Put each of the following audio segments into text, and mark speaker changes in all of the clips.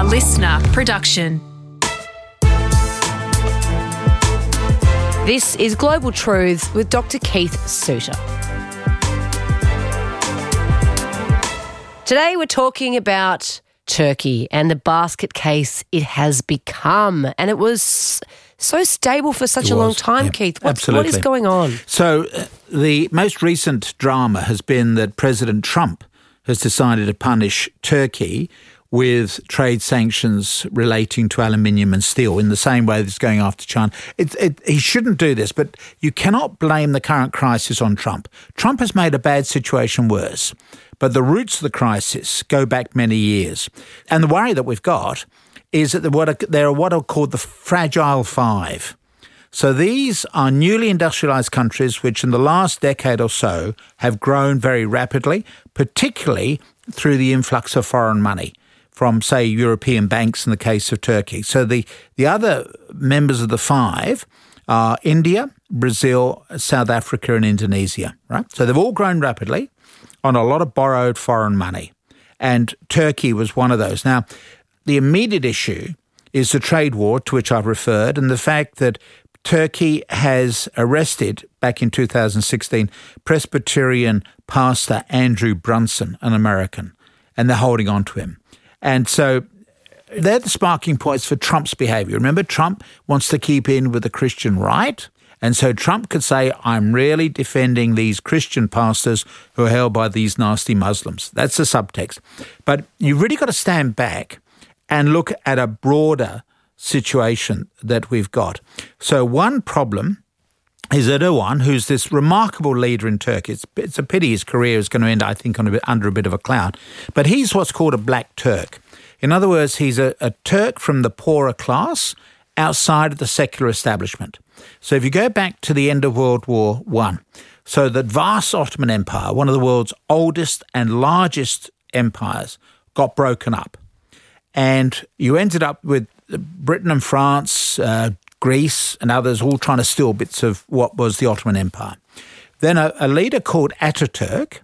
Speaker 1: listener production.
Speaker 2: This is Global Truths with Dr. Keith Suter. Today we're talking about Turkey and the basket case it has become. And it was so stable for such a long time, Keith. What is going on?
Speaker 3: So the most recent drama has been that President Trump has decided to punish Turkey with trade sanctions relating to aluminium and steel in the same way that's going after China. He shouldn't do this, but you cannot blame the current crisis on Trump. Trump has made a bad situation worse, but the roots of the crisis go back many years. And the worry that we've got is that there are what are called the Fragile Five. So these are newly industrialised countries which in the last decade or so have grown very rapidly, particularly through the influx of foreign money from, say, European banks in the case of Turkey. So the other members of the five are India, Brazil, South Africa and Indonesia, right? So they've all grown rapidly on a lot of borrowed foreign money. And Turkey was one of those. Now, the immediate issue is the trade war to which I've referred and the fact that Turkey has arrested, back in 2016, Presbyterian pastor Andrew Brunson, an American, and they're holding on to him. And so they're the sparking points for Trump's behaviour. Remember, Trump wants to keep in with the Christian right. And so Trump could say, I'm really defending these Christian pastors who are held by these nasty Muslims. That's the subtext. But you've really got to stand back and look at a broader situation that we've got. So one problem is Erdogan, who's this remarkable leader in Turkey. It's a pity his career is going to end, I think, under a bit of a cloud. But he's what's called a black Turk. In other words, he's a Turk from the poorer class outside of the secular establishment. So if you go back to the end of World War I, so the vast Ottoman Empire, one of the world's oldest and largest empires, got broken up. And you ended up with Britain and France, Greece and others all trying to steal bits of what was the Ottoman Empire. Then a leader called Ataturk,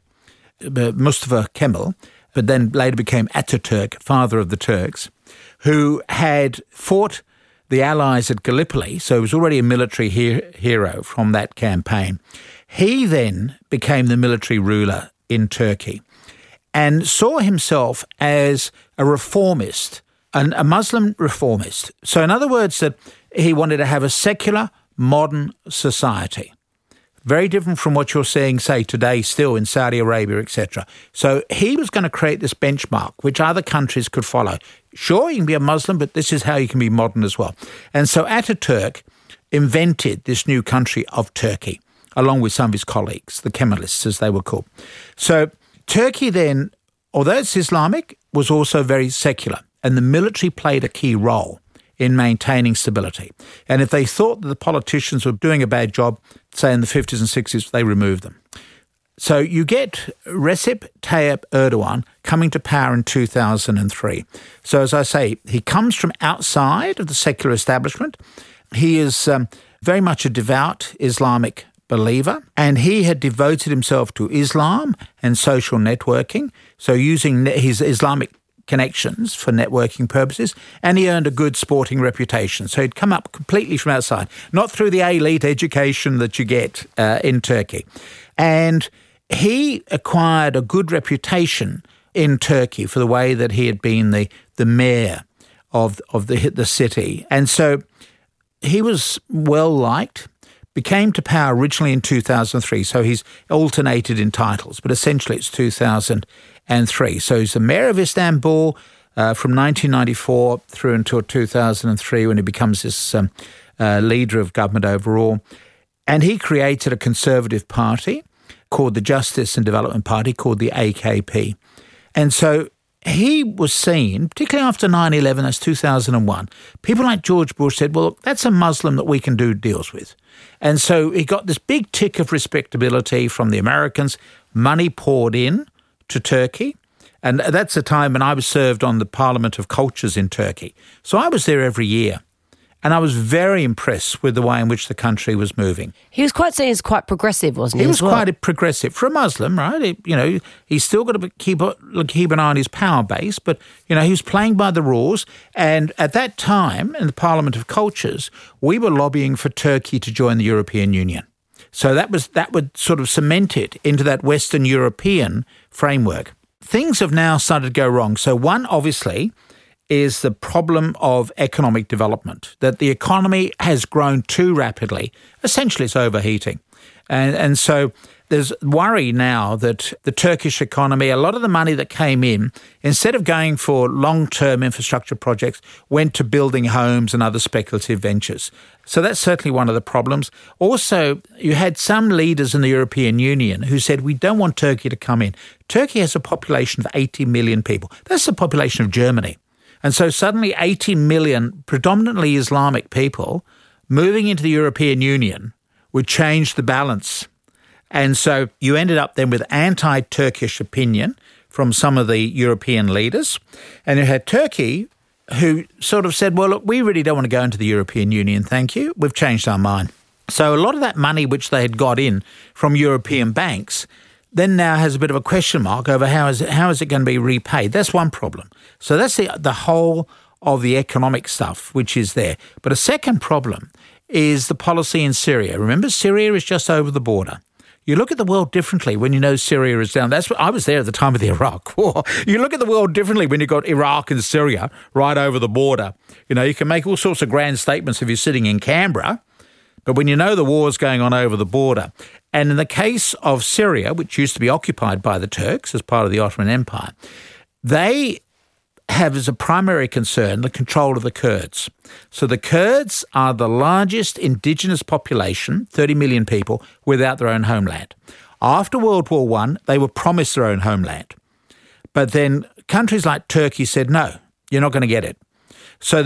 Speaker 3: Mustafa Kemal, but then later became Ataturk, father of the Turks, who had fought the Allies at Gallipoli, so he was already a military hero from that campaign. He then became the military ruler in Turkey and saw himself as a reformist, a Muslim reformist. So in other words, that he wanted to have a secular, modern society. Very different from what you're seeing, say, today still in Saudi Arabia, etc. So he was going to create this benchmark which other countries could follow. Sure, you can be a Muslim, but this is how you can be modern as well. And so Ataturk invented this new country of Turkey, along with some of his colleagues, the Kemalists, as they were called. So Turkey then, although it's Islamic, was also very secular, and the military played a key role in maintaining stability. And if they thought that the politicians were doing a bad job, say in the 50s and 60s, they removed them. So you get Recep Tayyip Erdogan coming to power in 2003. So as I say, he comes from outside of the secular establishment. He is very much a devout Islamic believer, and he had devoted himself to Islam and social networking, so using his Islamic connections for networking purposes, and he earned a good sporting reputation. So he'd come up completely from outside, not through the elite education that you get in Turkey. And he acquired a good reputation in Turkey for the way that he had been the mayor of the city. And so he was well-liked, became to power originally in 2003, so he's alternated in titles, but essentially it's 2003. So he's the mayor of Istanbul from 1994 through until 2003 when he becomes this leader of government overall. And he created a conservative party called the Justice and Development Party, called the AKP. And so he was seen, particularly after 9/11, that's 2001, people like George Bush said, well, that's a Muslim that we can do deals with. And so he got this big tick of respectability from the Americans. Money poured in to Turkey. And that's a time when I was served on the Parliament of Cultures in Turkey. So I was there every year. And I was very impressed with the way in which the country was moving.
Speaker 2: He was quite seen as quite progressive, wasn't he?
Speaker 3: He was quite progressive. For a Muslim, right? He's still got to keep an eye on his power base, but, he was playing by the rules. And at that time, in the Parliament of Cultures, we were lobbying for Turkey to join the European Union. So that would sort of cement it into that Western European framework. Things have now started to go wrong. So one, obviously, is the problem of economic development, that the economy has grown too rapidly. Essentially, it's overheating. And so there's worry now that the Turkish economy, a lot of the money that came in, instead of going for long-term infrastructure projects, went to building homes and other speculative ventures. So that's certainly one of the problems. Also, you had some leaders in the European Union who said, we don't want Turkey to come in. Turkey has a population of 80 million people. That's the population of Germany. And so suddenly 80 million predominantly Islamic people moving into the European Union would change the balance. And so you ended up then with anti-Turkish opinion from some of the European leaders. And you had Turkey who sort of said, well, look, we really don't want to go into the European Union, thank you. We've changed our mind. So a lot of that money which they had got in from European banks then now has a bit of a question mark over how is it going to be repaid. That's one problem. So that's the whole of the economic stuff which is there. But a second problem is the policy in Syria. Remember, Syria is just over the border. You look at the world differently when you know Syria is down. I was there at the time of the Iraq War. You look at the world differently when you've got Iraq and Syria right over the border. You can make all sorts of grand statements if you're sitting in Canberra, but when you know the war's going on over the border. And in the case of Syria, which used to be occupied by the Turks as part of the Ottoman Empire, they have as a primary concern the control of the Kurds. So the Kurds are the largest indigenous population, 30 million people, without their own homeland. After World War I, they were promised their own homeland. But then countries like Turkey said, no, you're not going to get it. So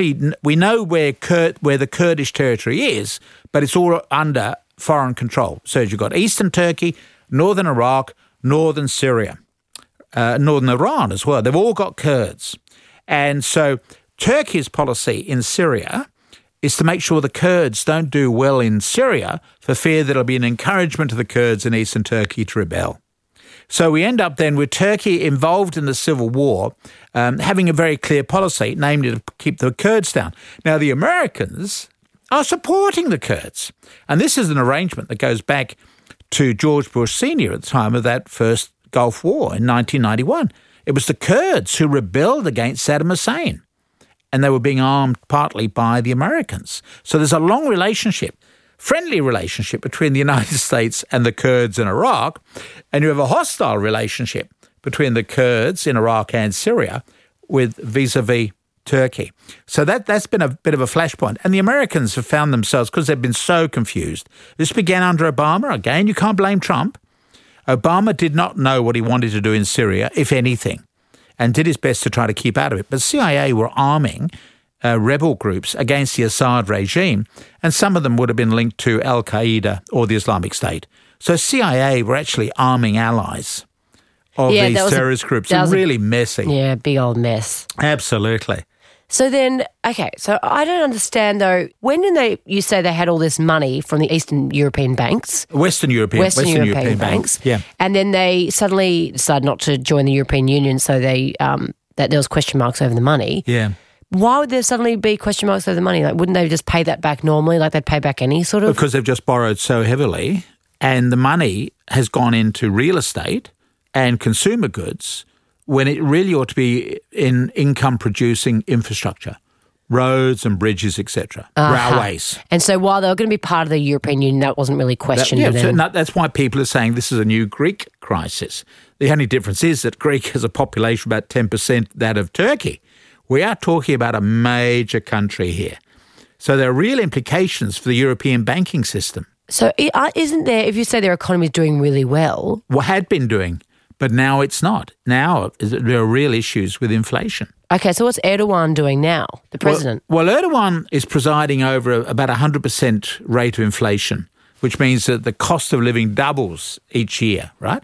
Speaker 3: we know where the Kurdish territory is, but it's all under foreign control. So you've got eastern Turkey, northern Iraq, northern Syria, northern Iran as well. They've all got Kurds. And so Turkey's policy in Syria is to make sure the Kurds don't do well in Syria for fear that it'll be an encouragement to the Kurds in eastern Turkey to rebel. So we end up then with Turkey involved in the civil war, having a very clear policy, namely to keep the Kurds down. Now, the Americans are supporting the Kurds. And this is an arrangement that goes back to George Bush Sr. at the time of that first Gulf War in 1991. It was the Kurds who rebelled against Saddam Hussein, and they were being armed partly by the Americans. So there's a long relationship, friendly relationship between the United States and the Kurds in Iraq, and you have a hostile relationship between the Kurds in Iraq and Syria with vis-a-vis Turkey. So that's been a bit of a flashpoint. And the Americans have found themselves, because they've been so confused. This began under Obama. Again, you can't blame Trump. Obama did not know what he wanted to do in Syria, if anything, and did his best to try to keep out of it. But CIA were arming rebel groups against the Assad regime, and some of them would have been linked to Al-Qaeda or the Islamic State. So CIA were actually arming allies of these terrorist groups. It's really messy.
Speaker 2: Yeah, big old mess.
Speaker 3: Absolutely.
Speaker 2: So then, okay, so I don't understand though, when did you say they had all this money from the Eastern European banks?
Speaker 3: Western European banks. Yeah.
Speaker 2: And then they suddenly decided not to join the European Union, so that there was question marks over the money.
Speaker 3: Yeah.
Speaker 2: Why would there suddenly be question marks over the money? Like, wouldn't they just pay that back normally, like they'd pay back any sort of?
Speaker 3: Because they've just borrowed so heavily, and the money has gone into real estate and consumer goods, when it really ought to be in income-producing infrastructure, roads and bridges, etc., railways.
Speaker 2: And so while they were going to be part of the European Union, that wasn't really questioned.
Speaker 3: That's why people are saying this is a new Greek crisis. The only difference is that Greece has a population about 10% that of Turkey. We are talking about a major country here. So there are real implications for the European banking system.
Speaker 2: So isn't there, if you say their economy is doing really well?
Speaker 3: Well, had been doing. But now it's not. Now there are real issues with inflation.
Speaker 2: Okay, so what's Erdogan doing now, the president?
Speaker 3: Well, Erdogan is presiding over about 100% rate of inflation, which means that the cost of living doubles each year, right?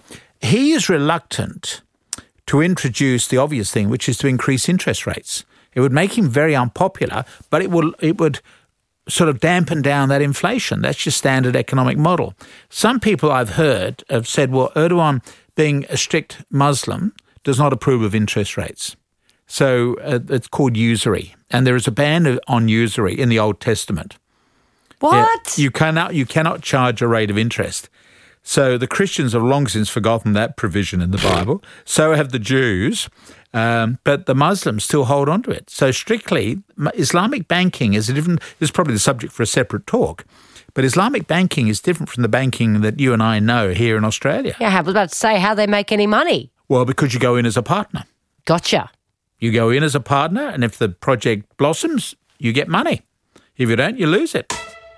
Speaker 3: He is reluctant to introduce the obvious thing, which is to increase interest rates. It would make him very unpopular, but it would sort of dampen down that inflation. That's your standard economic model. Some people I've heard have said, well, Erdogan, being a strict Muslim, does not approve of interest rates. So it's called usury. And there is a ban on usury in the Old Testament.
Speaker 2: What?
Speaker 3: Yeah, you cannot charge a rate of interest. So the Christians have long since forgotten that provision in the Bible. So have the Jews. But the Muslims still hold on to it. So strictly, Islamic banking is different. This is probably the subject for a separate talk. But Islamic banking is different from the banking that you and I know here in Australia.
Speaker 2: Yeah, I was about to say, how they make any money?
Speaker 3: Well, because you go in as a partner.
Speaker 2: Gotcha.
Speaker 3: You go in as a partner, and if the project blossoms, you get money. If you don't, you lose it.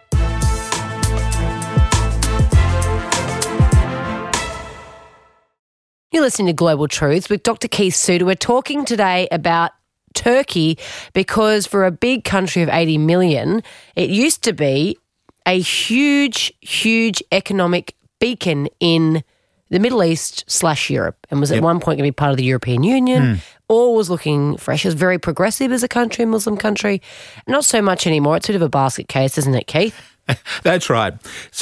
Speaker 2: You're listening to Global Truths with Dr. Keith Suter. We're talking today about Turkey because for a big country of 80 million, it used to be a huge, huge economic beacon in the Middle East / Europe and was at one point going to be part of the European Union. All was looking fresh. It was very progressive as a country, a Muslim country. Not so much anymore. It's a bit of a basket case, isn't it, Keith?
Speaker 3: That's right.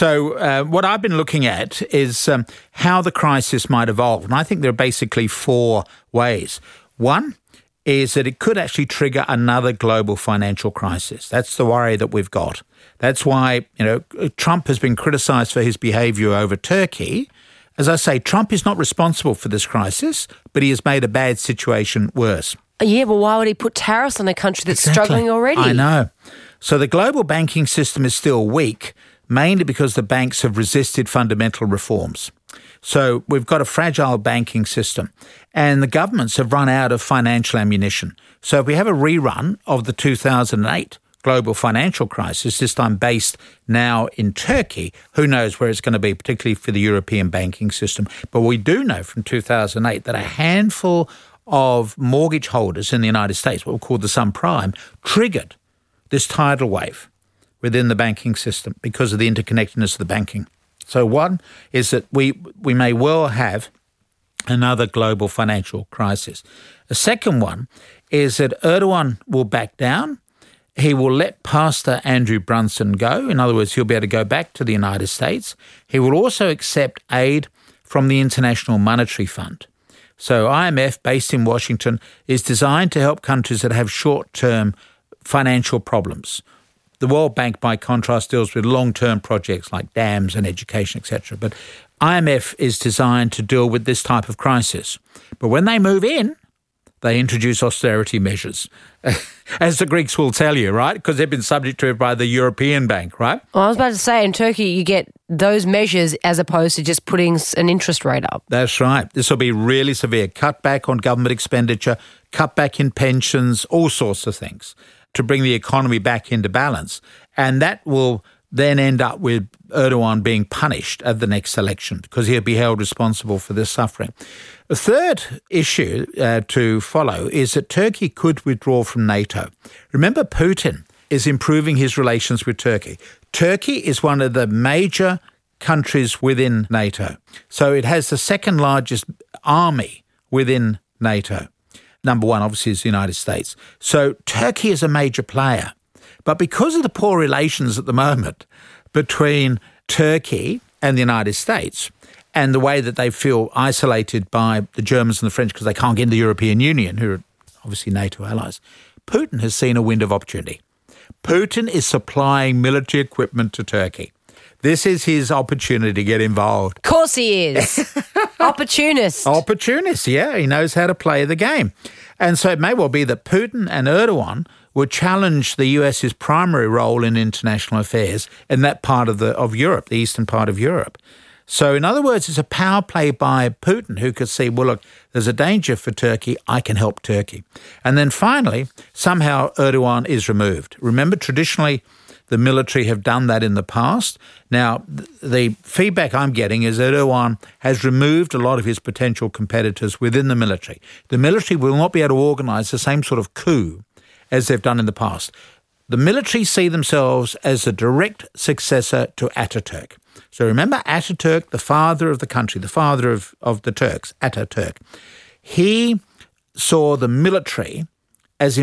Speaker 3: So what I've been looking at is how the crisis might evolve. And I think there are basically 4 ways. One is that it could actually trigger another global financial crisis. That's the worry that we've got. That's why, Trump has been criticised for his behaviour over Turkey. As I say, Trump is not responsible for this crisis, but he has made a bad situation worse.
Speaker 2: Yeah, but why would he put tariffs on a country that's struggling already?
Speaker 3: I know. So the global banking system is still weak, mainly because the banks have resisted fundamental reforms. So we've got a fragile banking system, and the governments have run out of financial ammunition. So if we have a rerun of the 2008 global financial crisis, this time based now in Turkey, who knows where it's going to be, particularly for the European banking system. But we do know from 2008 that a handful of mortgage holders in the United States, what we call the subprime, triggered this tidal wave within the banking system because of the interconnectedness of the banking. So one is that we may well have another global financial crisis. The second one is that Erdogan will back down. He will let Pastor Andrew Brunson go. In other words, he'll be able to go back to the United States. He will also accept aid from the International Monetary Fund. So IMF, based in Washington, is designed to help countries that have short-term financial problems. The World Bank, by contrast, deals with long-term projects like dams and education, etc. But IMF is designed to deal with this type of crisis. But when they move in, they introduce austerity measures, as the Greeks will tell you, right? Because they've been subject to it by the European Bank, right?
Speaker 2: Well, I was about to say, in Turkey, you get those measures as opposed to just putting an interest rate up.
Speaker 3: That's right. This will be really severe. Cutback on government expenditure, cutback in pensions, all sorts of things to bring the economy back into balance. And that will then end up with Erdogan being punished at the next election because he'll be held responsible for this suffering. The third issue to follow is that Turkey could withdraw from NATO. Remember, Putin is improving his relations with Turkey. Turkey is one of the major countries within NATO. So it has the second largest army within NATO. Number one, obviously, is the United States. So Turkey is a major player. But because of the poor relations at the moment between Turkey and the United States and the way that they feel isolated by the Germans and the French because they can't get into the European Union, who are obviously NATO allies, Putin has seen a window of opportunity. Putin is supplying military equipment to Turkey. This is his opportunity to get involved.
Speaker 2: Of course he is. Opportunist.
Speaker 3: Opportunist, yeah. He knows how to play the game. And so it may well be that Putin and Erdogan would challenge the US's primary role in international affairs in that part of Europe, the eastern part of Europe. So in other words, it's a power play by Putin who could see, well, look, there's a danger for Turkey. I can help Turkey. And then finally, somehow Erdogan is removed. Remember, traditionally, the military have done that in the past. Now, the feedback I'm getting is that Erdogan has removed a lot of his potential competitors within the military. The military will not be able to organise the same sort of coup as they've done in the past. The military see themselves as a direct successor to Ataturk. So remember Ataturk, the father of the country, the father of the Turks, Ataturk. He saw the military as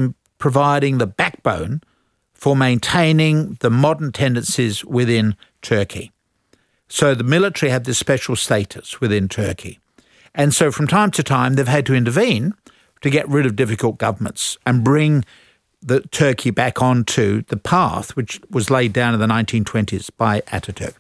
Speaker 3: providing the backbone for maintaining the modern tendencies within Turkey. So the military have this special status within Turkey. And so from time to time, they've had to intervene to get rid of difficult governments and bring the Turkey back onto the path which was laid down in the 1920s by Ataturk.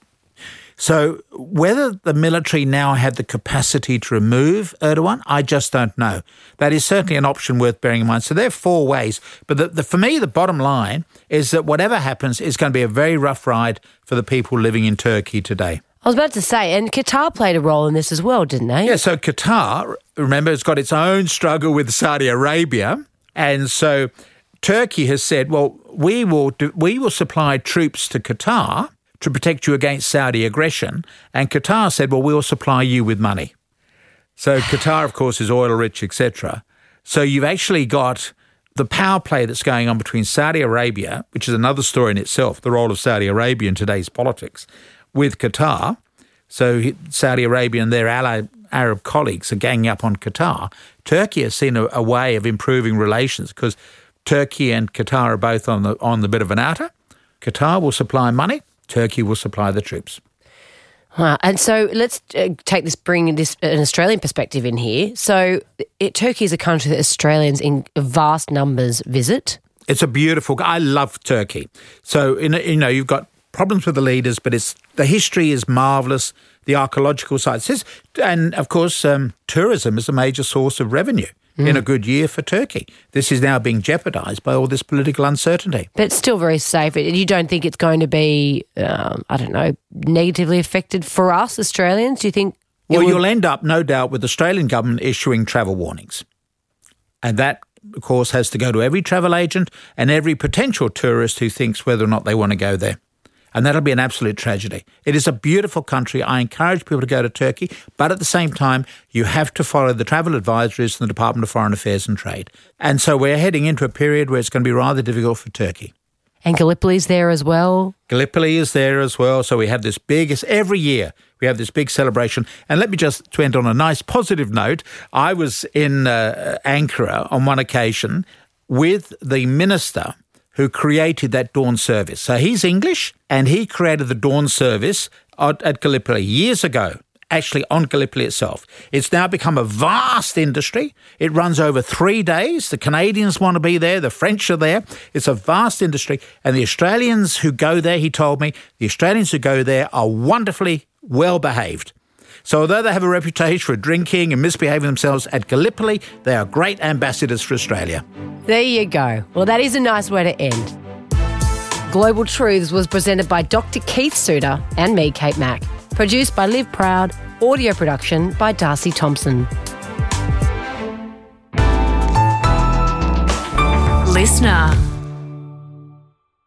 Speaker 3: So whether the military now have the capacity to remove Erdogan, I just don't know. That is certainly an option worth bearing in mind. So there are four ways. But for me, the bottom line is that whatever happens is going to be a very rough ride for the people living in Turkey today.
Speaker 2: I was about to say, and Qatar played a role in this as well, didn't they?
Speaker 3: Yeah, so Qatar, remember, has got its own struggle with Saudi Arabia. And so Turkey has said, well, we will supply troops to Qatar to protect you against Saudi aggression. And Qatar said, well, we'll supply you with money. So Qatar, of course, is oil-rich, etc. So you've actually got the power play that's going on between Saudi Arabia, which is another story in itself, the role of Saudi Arabia in today's politics, with Qatar. So Saudi Arabia and their allied Arab colleagues are ganging up on Qatar. Turkey has seen a way of improving relations because Turkey and Qatar are both on the bit of an outer. Qatar will supply money. Turkey will supply the troops.
Speaker 2: Wow. And so let's bring this an Australian perspective in here. So Turkey is a country that Australians in vast numbers visit.
Speaker 3: It's a beautiful. I love Turkey. So you've got problems with the leaders, but the history is marvellous. The archaeological sites, and of course, tourism is a major source of revenue. In a good year for Turkey. This is now being jeopardised by all this political uncertainty.
Speaker 2: But it's still very safe. You don't think it's going to be, negatively affected for us Australians? Do you think?
Speaker 3: Well, you'll end up, no doubt, with the Australian government issuing travel warnings. And that, of course, has to go to every travel agent and every potential tourist who thinks whether or not they want to go there. And that'll be an absolute tragedy. It is a beautiful country. I encourage people to go to Turkey, but at the same time, you have to follow the travel advisories from the Department of Foreign Affairs and Trade. And so we're heading into a period where it's going to be rather difficult for Turkey.
Speaker 2: And Gallipoli's there as well?
Speaker 3: Gallipoli is there as well. So we have this every year, we have this big celebration. And let me just end on a nice positive note. I was in Ankara on one occasion with the minister who created that dawn service. So he's English, and he created the dawn service at Gallipoli years ago, actually on Gallipoli itself. It's now become a vast industry. It runs over 3 days. The Canadians want to be there. The French are there. It's a vast industry. And the Australians who go there, he told me, the Australians who go there are wonderfully well behaved. So although they have a reputation for drinking and misbehaving themselves at Gallipoli, they are great ambassadors for Australia.
Speaker 2: There you go. Well, that is a nice way to end. Global Truths was presented by Dr. Keith Suter and me, Kate Mack. Produced by Liv Proud. Audio production by Darcy Thompson.
Speaker 1: Listener.